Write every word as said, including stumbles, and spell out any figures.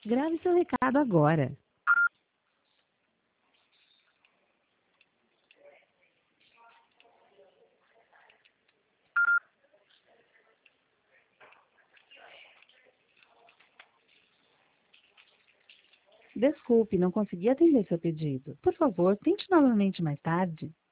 Grave seu recado agora. Desculpe, não consegui atender seu pedido. Por favor, tente novamente mais tarde.